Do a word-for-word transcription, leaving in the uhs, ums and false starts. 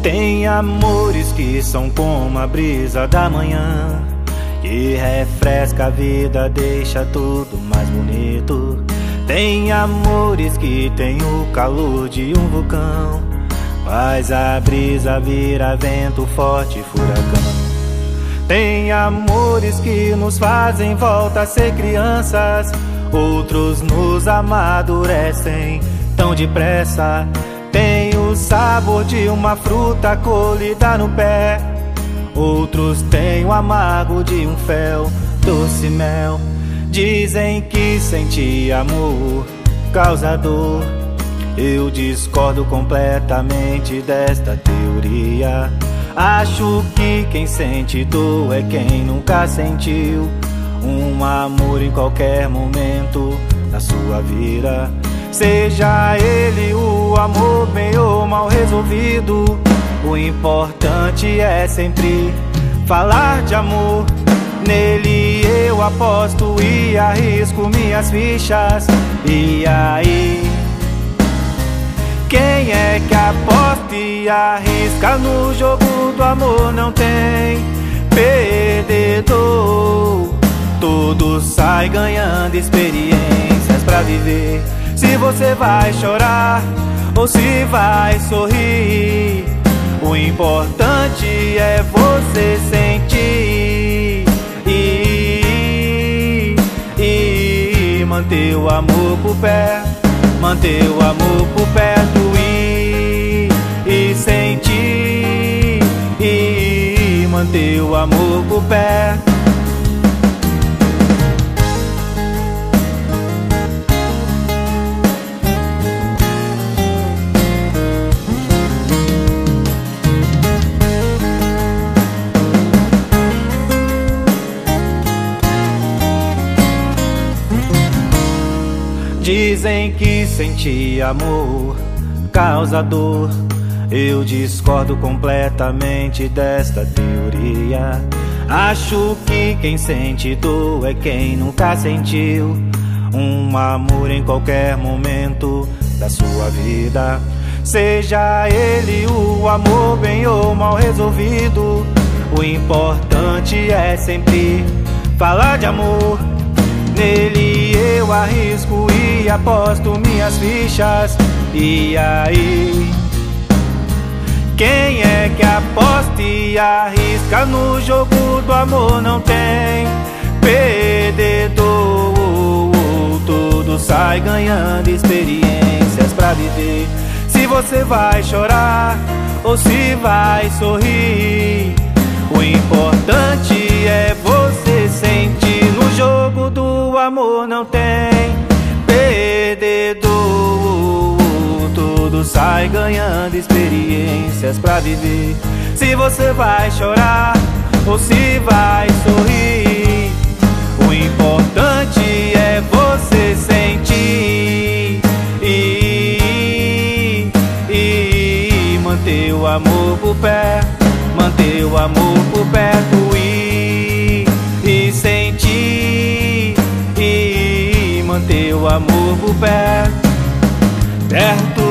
Tem amores que são como a brisa da manhã, que refresca a vida, deixa tudo mais bonito. Tem amores que tem o calor de um vulcão, faz a brisa virar vento forte, furacão. Tem amores que nos fazem voltar a ser crianças, outros nos amadurecem tão depressa. Tem o sabor de uma fruta colhida no pé, outros têm o amargo de um fel, doce mel. Dizem que sentir amor causa dor, eu discordo completamente desta teoria. Acho que quem sente dor é quem nunca sentiu um amor em qualquer momento da sua vida. Seja ele o amor bem ou mal resolvido, o importante é sempre falar de amor. Nele eu aposto e arrisco minhas fichas. E aí, quem é que aposta e arrisca no jogo do amor? Não tem perdedor, todo sai ganhando experiências pra viver. Se você vai chorar ou se vai sorrir, o importante é você sentir e, e manter o amor por perto, manter o amor por perto e, e sentir e manter o amor por perto. Dizem que sentir amor causa dor, eu discordo completamente desta teoria. Acho que quem sente dor é quem nunca sentiu um amor em qualquer momento da sua vida. Seja ele o amor bem ou mal resolvido, o importante é sempre falar de amor. Nele eu arrisco e aposto minhas fichas. E aí, quem é que aposta e arrisca no jogo do amor? Não tem perdedor, todo sai ganhando experiências pra viver. Se você vai chorar ou se vai sorrir, o importante é você sentir. No jogo do amor não tem perdedor, todo sai ganhando experiências pra viver. Se você vai chorar ou se vai sorrir, o importante é você sentir e, e manter o amor por perto, manter o amor por perto e, e sentir e manter o amor por perto, perto.